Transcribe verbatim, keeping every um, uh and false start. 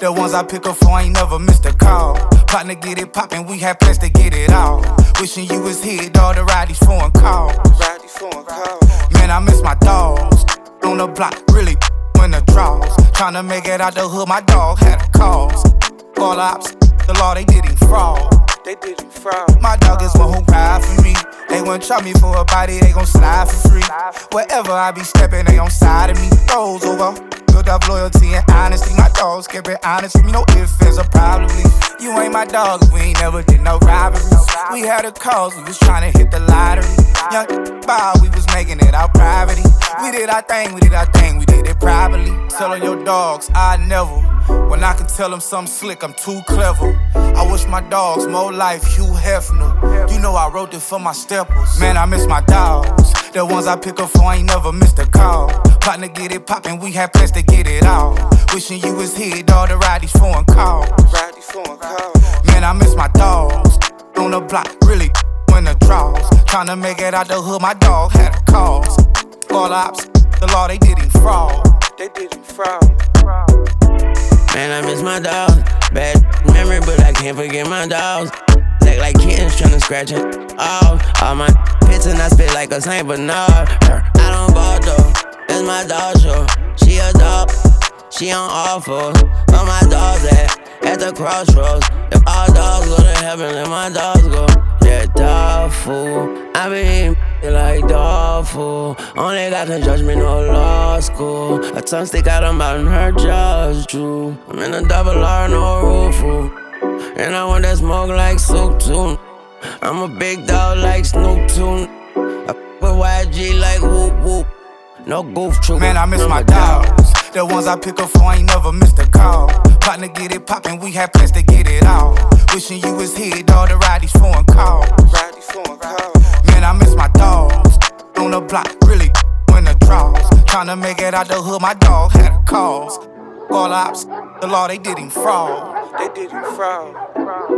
The ones I pick up for ain't never missed a call. Partner get it poppin', we had plans to get it all. Wishing you was here, dawg, to ride these foreign calls. Man, I miss my dogs. On the block, really in the draws. Tryna make it out the hood, my dog had a cause. All ops, the law, they did him fraud. They did him fraud. My dog is one who ride for me. They wouldn't try me for a body, they gon' slide for free. Wherever I be steppin', they on side of me. Those over, build up loyalty and honesty. My dogs kept it honest with me, no ifs, ands, or probably. You ain't my dog, we ain't never did no robberies. We had a cause, we was tryna hit the lottery. Young Bob, we was making it out privately. We did our thing, we did our thing, we did it properly. Tellin' your dogs, I never. When I can tell them something slick, I'm too clever. I wish my dogs more life, Hugh Hefner. You know I wrote it for my steppers. Man, I miss my dogs. The ones I pick up for ain't never missed a call. Partner get it poppin', we had plans to get it all. Wishing you was here, dawg, to ride these foreign calls. Man, I miss my dogs. On the block, really in the draws. Tryna make it out the hood, my dog had a cause. All ops, the law, they did him fraud. They did him fraud. Man, I miss my dogs. Bad memory, but I can't forget my dogs. Act like kittens tryna scratch it off. All my pits and I spit like a Saint Bernard. I don't ball though, it's my dog show. She a dog, she on all fours. All my dogs at, at the crossroads. If all dogs go to heaven, let my dogs go. Yeah, dog fool. I been eating like dog fool. Only God can judge me, no law school. A tongue stick out her mouth and her jaw's true. I'm in a double R, no roof fool. And I want that smoke like soup too. I'm a big dog like Snoop too. I f with Y G like whoop whoop. No goof true. Man, I miss my dogs. The ones I pick up for ain't never missed a call. Partner get it poppin', we had plans to get it all. Wishing you was here, dawg, to ride these foreign calls. Man, I miss my dogs. On the block, really in the draws. Tryna make it out the hood, my dog had a cause. All ops, the law, they did him fraud. They did him fraud.